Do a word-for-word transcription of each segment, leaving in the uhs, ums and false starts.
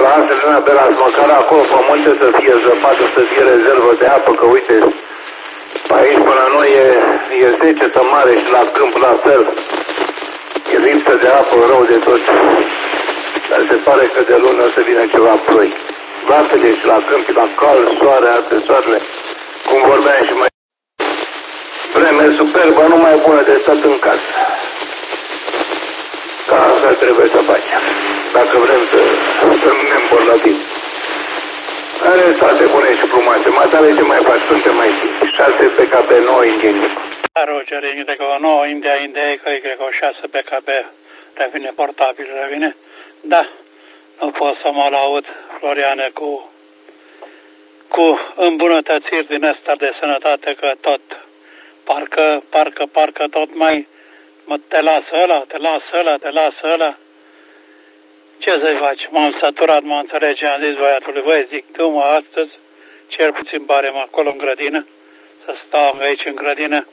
La Selena Belas, măcar acolo pe munte să fie zăpadă, să fie rezervă de apă, că uite, aici până noi e, e secetă mare și la câmp la fel. E lipsă de apă rău de tot. Dar se pare că de lună o să vină ceva ploi. Lasă-le și la câmp, la cald, soare, alte soarele, cum vorbeam și mai... Vreme superbă, numai bună de stat în casă. Ca asta trebuie să facem, dacă vrem să, să nu ne îmbolnăvim. Are toate bune și frumoase, matale ce mai faci, suntem mai simpli. șase P K B nouă Indienic. Roger, Y nouă, India, India, Y șase P K B, revine portabil, revine? Da, nu pot să mă laud, Floriane, cu, cu îmbunătățiri din asta de sănătate, că tot, parcă, parcă, parcă tot mai, mă, te lasă ăla, te lasă ăla, te lasă ăla. Ce să-i faci? M-am săturat, mă înțelege, am zis băiatului, băi, zic, tu mă, astăzi, cel puțin barem acolo în grădină, să stau aici în grădină,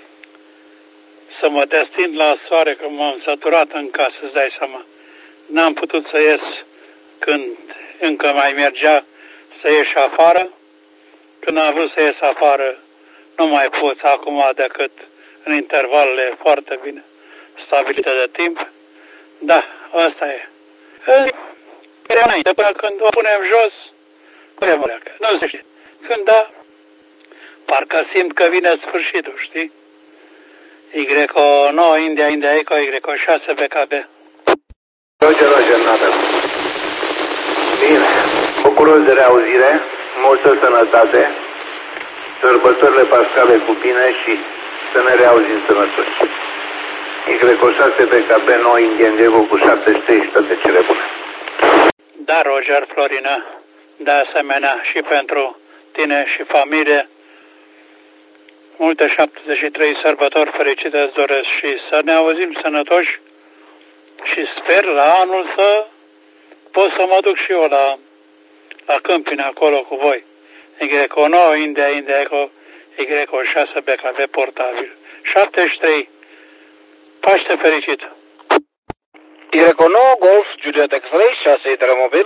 să mă destind la soare, că m-am săturat în casă, îți dai seama. N-am putut să ies când încă mai mergea să ieși afară. Când am vrut să ies afară, nu mai pot acum decât în intervalele foarte bine stabilite de timp. Da, asta e. Pe înainte, până când o punem jos, nu se știe. Când da, parcă simt că vine sfârșitul, știi? Y nouă, India, India, Eco, Y șase, B K B. Roger, Roger, Natal. Bine, bucuros de reauzire, multă sănătate, sărbătorile pascale cu bine și să ne reauzim sănătoși. Y șase, B K B nouă, Indian Diego cu șapte și trei și toate cele bune. Da, Roger, Florina, de asemenea și pentru tine și familie, multe șaptezeci și trei sărbători fericite îți doresc și să ne auzim sănătoși și sper la anul să pot să mă duc și eu la, la câmpine acolo cu voi. Y nouă, India, India, Eco, Y șase, B K B portabil. șaptezeci și trei. Paște fericit! Y nouă, Golf, Juliet X-Ray, șase Telemobil.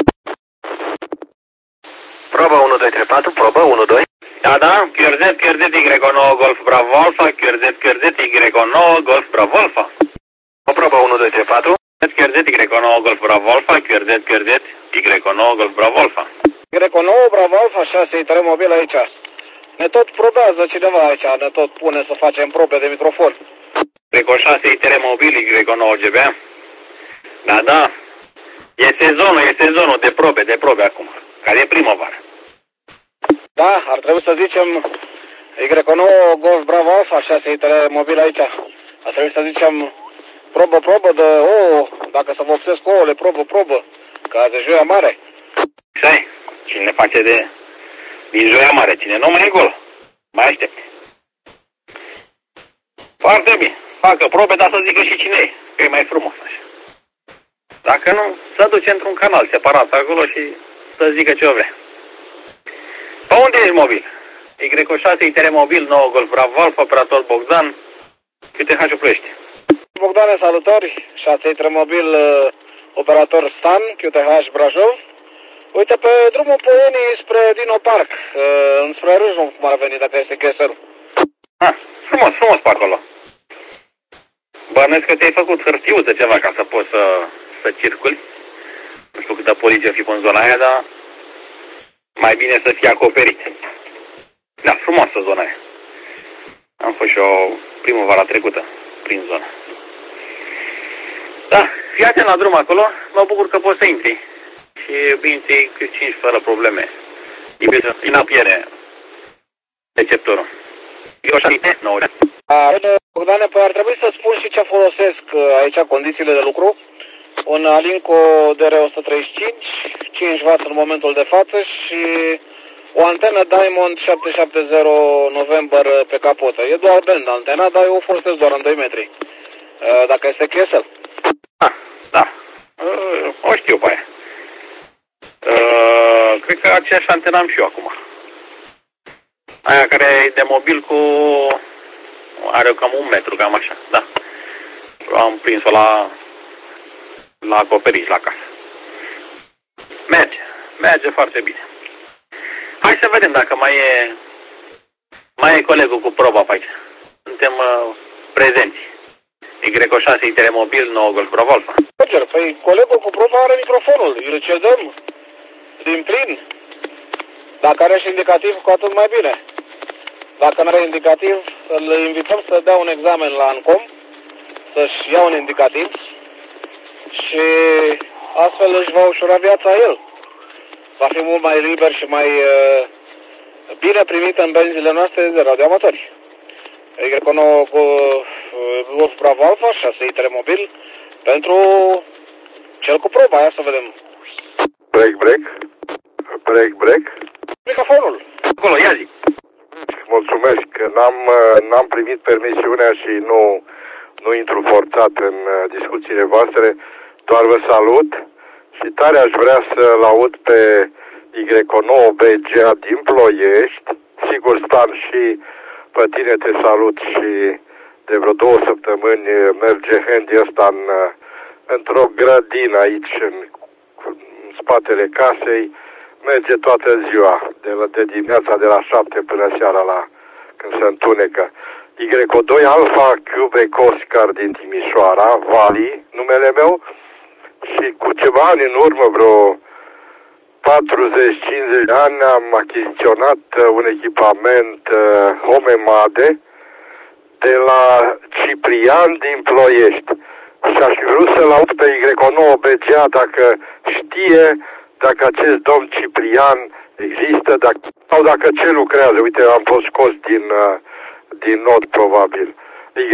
Probă unu, doi, trei, patru, probă unu, doi. Da, da, Q R Z, Q R Z, Y nouă, Golf, Bravo, Alpha, Q R Z, Q R Z, Y nouă, Golf, Bravo, Alpha. O probă unu, doi, trei, patru. Q R Z, Y nouă, Golf, Bravo, Alpha, Q R Z, Q R Z, Y nouă, Golf, Bravo, Alpha. Y nouă, Bravo, Alpha, șase Telemobil aici. Ne tot probează cineva aici, ne tot pune să facem probe de microfon. Y șase Telemobil, Y nouă G B. Da, da, e sezonul, e sezonul de probe, de probe acum, care e primăvară. Da, ar trebui să zicem Y nouă, Golf, Bravo, Alpha, șase Telemobil aici. Ar trebui să zicem probă, probă de ouă, dacă să vopsesc ouăle, probă, probă, ca de Joia Mare. Sai, cine face de din Joia Mare, cine nu mai e gol, mai aștept. Foarte bine, facă probe, dar să zică și cine e, că e mai frumos așa. Dacă nu, să duce într-un canal separat acolo și să zică ce o vrea. Pe unde ești mobil? Y șase Telemobil, nouă Golf Bravo Alpha, operator Bogdan, Q T H Ploiești. Bogdane, salutări, șase Telemobil, operator Stan, Q T H Brașov. Uite, pe drumul Poienii spre Dino Park, înspre Râșnov, cum ar veni, dacă este cheserul. Ah, frumos, frumos pe acolo. Bănuiesc că ți-ai făcut hârtiuță ceva ca să poți să, să circuli. Nu știu câtă poliție fi pe în zona aia, dar mai bine să fie acoperit. Da, frumoasă zona aia. Am fost și eu primăvara trecută prin zona. Da, fii atent la drum acolo, mă bucur că poți să intri. Și intri cu cinci fără probleme. Din apiere receptorul. Eu așa nouă. Bogdane, păi ar trebui să spun și ce folosesc aici, condițiile de lucru. Un Alinco D R o sută treizeci și cinci, cinci watt în momentul de față și o antenă Diamond șapte șapte zero November pe capotă. E doar band antena, dar eu o folosesc doar în doi metri. Dacă este K S L. Da, da. O știu pe aia. Uh, cred că aceeași antenă am și eu acum. Aia care e de mobil cu... are cam un metru, cam așa, da. Am prins-o la... la acoperiș, la casă. Merge. Merge foarte bine. Hai să vedem dacă mai e mai e colegul cu proba pe aici. Suntem uh, prezenți. Y șase I T R mobil, nouă Golf Bravo Alfa. Roger, păi colegul cu proba are microfonul. Îl cedăm din plin. Dacă are și indicativ, cu atât mai bine. Dacă nu are indicativ, îl invităm să dea un examen la ANCOM, să-și ia un indicativ și astfel își va ușura viața el. Va fi mult mai liber și mai uh, bine primit în benzile noastre de radioamatori. Y nouă Golf Bravo Alfa, șase I T R mobil, pentru cel cu proba. Ia să vedem. Break, break. Break, break. Microfonul. Acolo, ia zi. Mulțumesc. N-am, n-am primit permisiunea și nu, nu intru forțat în discuțiile voastre. Doar vă salut și tare aș vrea să-l aud pe Y nouă B G A din Ploiești. Sigur, Stan, și pe tine te salut și de vreo două săptămâni merge Handy ăsta în, într-o grădină aici în, în spatele casei. Merge toată ziua, de, de dimineața de la șapte până seara la când se întunecă. Y doi Alfa Quebec Oscar din Timișoara, Vali, numele meu, și cu ceva ani în urmă, vreo patruzeci cincizeci de ani, am achiziționat un echipament uh, Homemade de la Ciprian din Ploiești. Și aș vrea să-l aud pe Y nouă B G A dacă știe dacă acest domn Ciprian există, dacă, sau dacă ce lucrează. Uite, am fost scos din, uh, din not, probabil. Y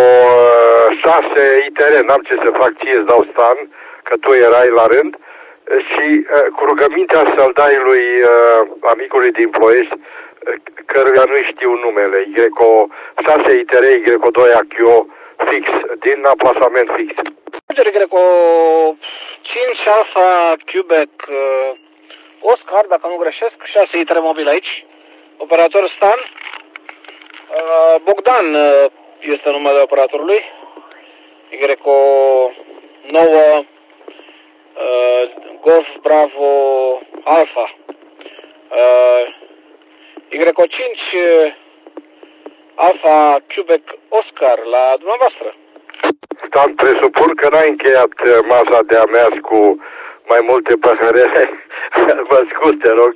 șase I T R, n-am ce să fac, ție îți dau Stan, că tu erai la rând, și uh, cu rugămintea să-l dai lui uh, amicului din Ploiești, uh, căruia nu știu numele, Y șase I T R, Y doi A Q O fix, din aplasament fix. Y cinci Alfa Quebec uh, Oscar, dacă nu greșesc, șase I T R mobil aici, operator Stan. Uh, Bogdan uh, este numele operatorului. Y nouă uh, Golf Bravo Alfa. Uh, Y cinci uh, Alfa Quebec Oscar la dumneavoastră. Stan, presupun că n-ai încheiat masa de ameaz cu mai multe păhărele. Mă scuz, te rog.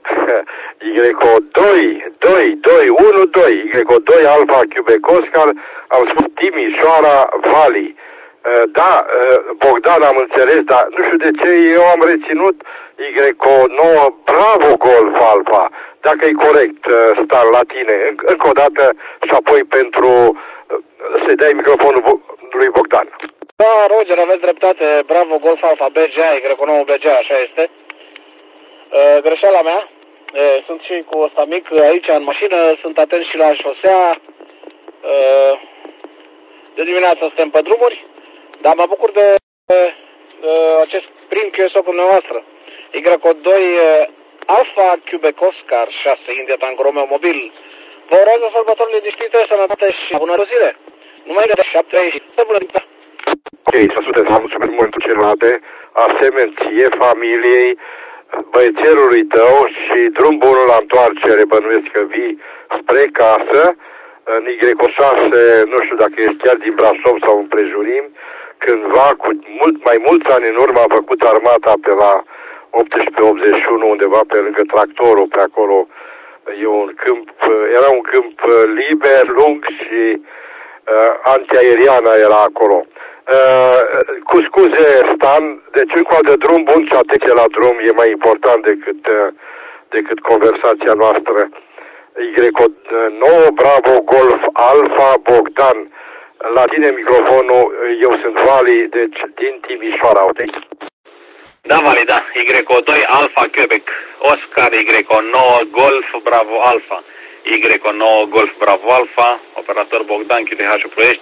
Y doi, doi, doi, unu, doi, Y doi Alfa Quebec Oscar, am spus Timișoara Vali. Da, Bogdan, am înțeles, dar nu știu de ce eu am reținut Y nouă Bravo Golf Alfa. Dacă e corect, Stan, la tine. Încă o dată și apoi pentru să-i dai microfonul lui Bogdan. Da, Roger, aveți dreptate. Bravo Golf Alfa B G A, Y nouă B G A, așa este. Uh, greșeala mea. Uh, sunt și cu ăsta mic aici în mașină, sunt atent și la șosea. Uh, de dimineață suntem pe drumuri, dar mă bucur de uh, acest prim Q S O cu dumneavoastră. Y doi uh, Alfa Quebec Oscar șase India Tango Romeo mobil. Vă urez sărbători liniștite, sănătate și bună zile. Numai de șapte și bună dimineața. Ok, să sute, să mulțumesc momentul celelalte, asemenea ție, familiei, băiețelului tău și drum bunul la întoarcere, bănuiesc că vii spre casă, în Y șase, nu știu dacă ești chiar din Brașov sau împrejurim, cândva, cu mult, mai mulți ani în urmă, a făcut armata pe la optsprezece optzeci și unu, undeva pe lângă tractorul, pe acolo, e un câmp, era un câmp liber, lung și uh, antiaeriană era acolo. Uh, cu scuze, Stan, deci încă de drum bun și atenție la drum e mai important decât, uh, decât conversația noastră. Y nouă Bravo Golf Alfa Bogdan. La tine microfonul, eu sunt Vali, deci din Timișoara, uite. Da, Vali, da. Y doi Alfa Quebec Oscar, Y nouă Golf Bravo Alfa. Y nouă Golf Bravo Alfa, operator Bogdan, Q T H Ploiești.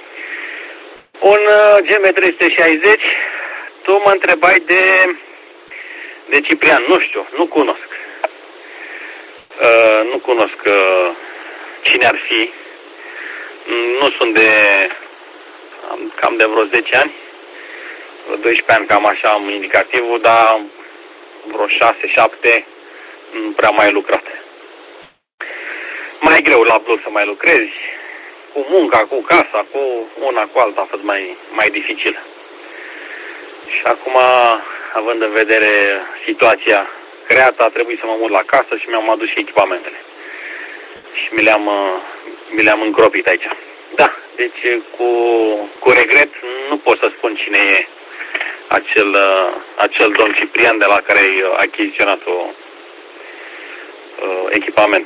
Un uh, G M trei sute șaizeci, tu mă întrebai de, de Ciprian, nu știu, nu cunosc. Uh, nu cunosc uh, cine ar fi. Nu sunt de, am, cam de vreo zece ani, vreo doisprezece ani, cam așa am indicativul, dar vreo șase, șapte, nu prea mai lucrat. Mai greu la plus să mai lucrezi, cu munca, cu casa, cu una, cu alta a fost mai, mai dificil. Și acum, având în vedere situația creată, a trebuit să mă mut la casă și mi-am adus și echipamentele. Și mi le-am, mi le-am încropit aici. Da, deci cu, cu regret nu pot să spun cine e acel, acel domn Ciprian de la care ai achiziționat o echipament.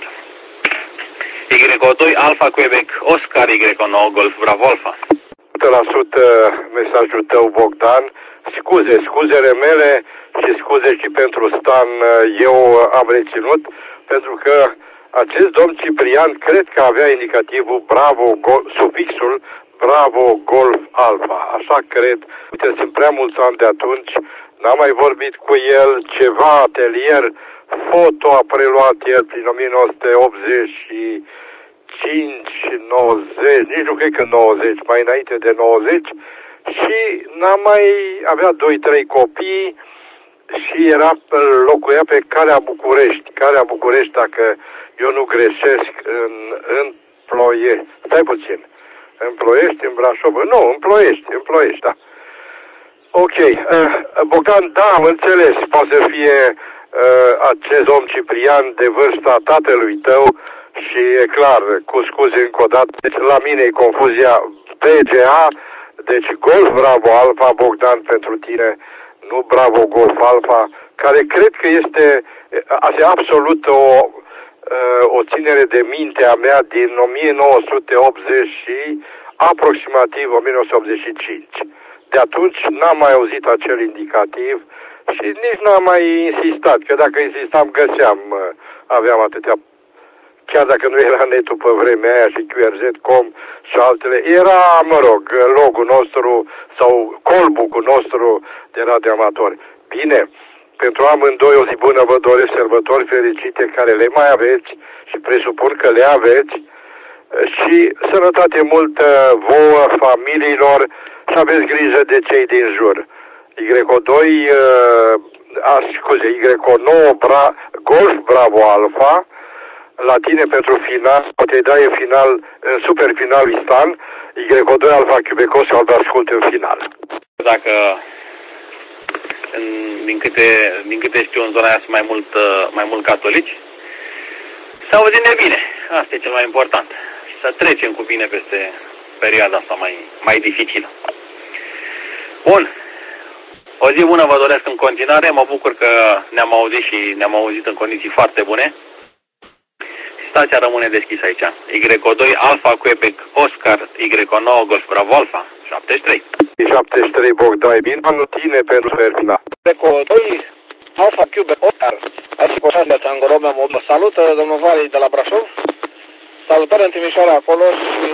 Y doi Alfa Quebec Oscar Y nouă Golf Bravo Alfa. o sută la sută mesajul tău, Bogdan. Scuze, scuzele mele și scuze și pentru Stan, eu am reținut, pentru că acest domn Ciprian cred că avea indicativul Bravo, Gol, sufixul Bravo Golf Alfa. Așa cred. Uite, sunt prea mulți ani de atunci, n-am mai vorbit cu el, ceva atelier foto a preluat el prin o mie nouă sute optzeci și cinci nouăzeci, nici nu cred că nouăzeci, mai înainte de nouăzeci, și n-am mai avea doi trei copii și era, locuia pe Calea București. Calea București, dacă eu nu greșesc, în, în Ploiești. Stai puțin. În Ploiești, în Brașov? Nu, în Ploiești, în Ploiești, da. Ok. Uh, Bogdan, da, am înțeles. Poate să fie uh, acest om Ciprian de vârsta tatălui tău și e clar, cu scuze încă o dată, deci la mine e confuzia B G A, deci Golf Bravo Alfa, Bogdan, pentru tine, nu Bravo Golf Alfa, care cred că este asta absolut o, o ținere de minte a mea din o mie nouă sute optzeci și aproximativ o mie nouă sute optzeci și cinci. De atunci n-am mai auzit acel indicativ și nici n-am mai insistat, că dacă insistam găseam, aveam atâtea, chiar dacă nu era netul pe vremea aia și Q R Z punct com și altele, era, mă rog, logul nostru sau colbucul nostru de radioamatori. Bine, pentru amândoi o zi bună vă doresc sărbători fericite care le mai aveți și presupun că le aveți și sănătate multă vouă, familiilor și aveți grijă de cei din jur. Y doi, a, scuze, Y nouă Bra, Golf Bravo Alfa, la tine pentru final, poate dai în final, în super final Stan, Y doi Alfa Quebecos sau de ascult în final. Dacă în, din, câte, din câte știu în zona aia sunt mai mult, mai mult catolici, să auzim de bine. Asta e cel mai important. Și să trecem cu bine peste perioada asta mai, mai dificilă. Bun. O zi bună vă doresc în continuare. Mă bucur că ne-am auzit și ne-am auzit în condiții foarte bune. Stația rămâne deschisă aici. Y doi Alfa Quebec Oscar Y nouă Golf Bravo Alfa șaptezeci și trei. șaptezeci și trei Bogdan, bine anul tine pentru Fermina. Y doi Alfa Quebec Oscar, aici cu șase de Tango Romeo, mă salută domnul Vali de la Brașov. Salutare în Timișoara acolo și